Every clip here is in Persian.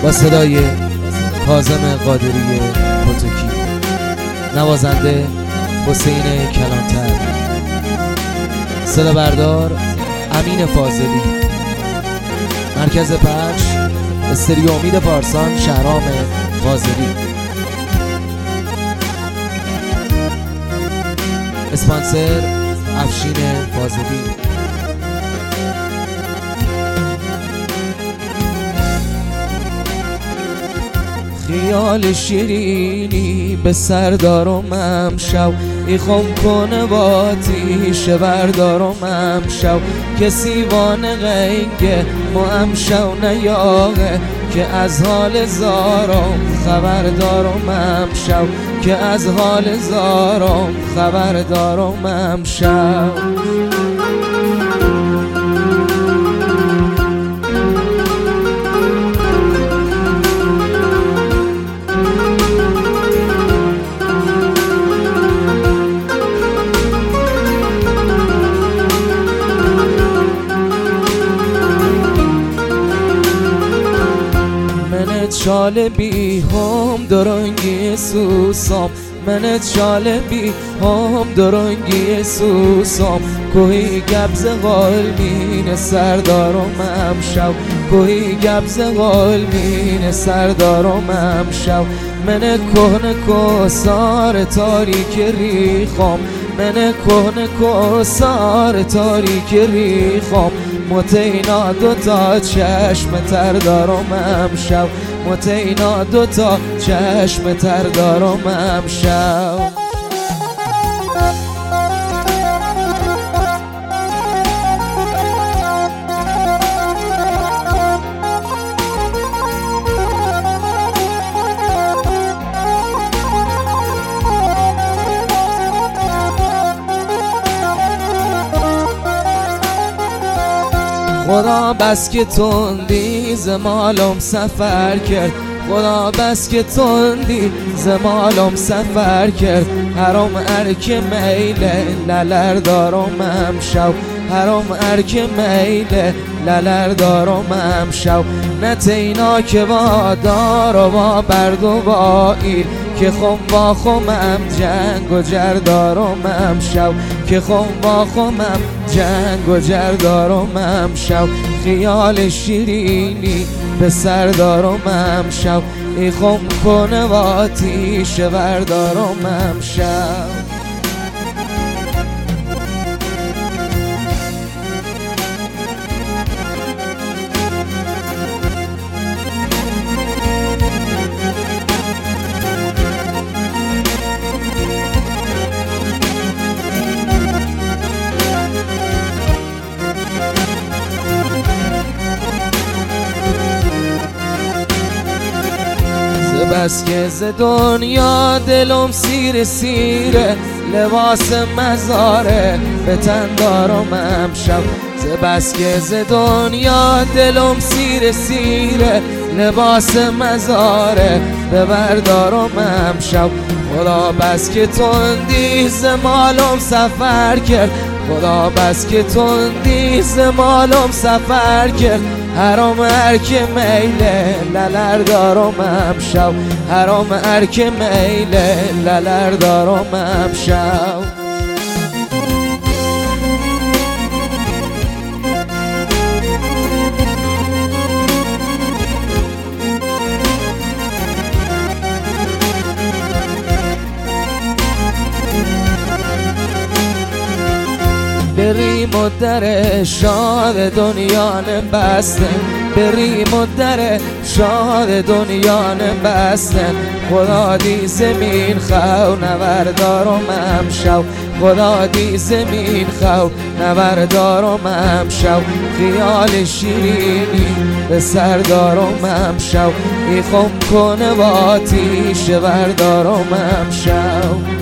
با صدای کاظم قادری پتوکی، نوازنده حسین کلانتر، صدا بردار امین فاضلی، مرکز پخش استریو امید پارسان شهرام فاضلی، اسپانسر افشین فاضلی. خیال شیرینی به سر دارم امشب، ایخم کنه با آتیش بردارم امشب، کسی وانه غنگه ما امشب نیاغه، که از حال زارم خبر دارم امشب، که از حال زارم خبر دارم امشب. شال بی هم درنگی سوسام، من شال بی هم درنگی سوسام، کوهی گبز قلبین سردارم امشب، کوهی گبز قلبین سردارم امشب، من کهنه کسار تاریک ریخام، من کهنه کسار تاریک ریخام، متینا دوتا چشم تر دارم امشب، متینا دوتا چشم تر دارم امشب. خدا بس که تندی زمالم سفر کرد، خدا بس که تندی زمالم سفر کرد، حرام ارک میله للر دارم امشب، حرام ارک میله للر دارم امشب، نتینا که با دار و با برد و با ایل، که خم با خمم جنگ و جر دارم امشب، که خم با خمم جنگ و جر دارم امشب، خیال شیرینی به سر دارم امشب، ای خم کنه و آتیش بردارم امشب. بس که ز دنیا دلم سیر سیره، لباس مزاره به تن دارم امشب، بس که ز دنیا دلم سیر سیره، لباس مزاره به بردارم امشب، خدا بس که تندی زمالم سفر کرد، خدا بس که تندی زمالم سفر کرد، حرام ارک میله للر دارم امشب، حرام ارک میله للر دارم امشب. بریم و در شاد دنیا بستن، بریم و در شاد دنیا بستن، خدا دی زمین خو نوردارم امشب، خدا دی زمین خو نوردارم امشب، خیال شیرینی به سر دارم امشب، ای خم کنه و آتیش بردارم امشب.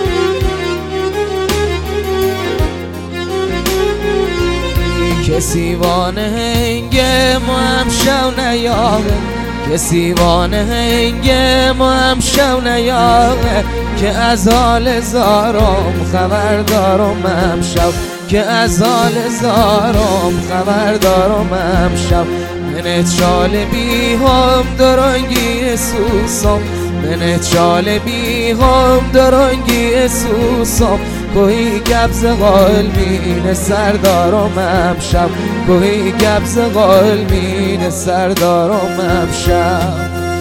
کسی وانه هنگه ما هم شو نیاغه کسی وانه هنگه ما هم شو نیاغه که از حال زارم خبر دارم امشب که از حال زارم خبر دارم امشب منت شال بی هم درنگی سوسم منت شال بی هم درنگی سوسم گویی گبز قلبین سردارم امشب گویی گبز قلبین سردارم امشب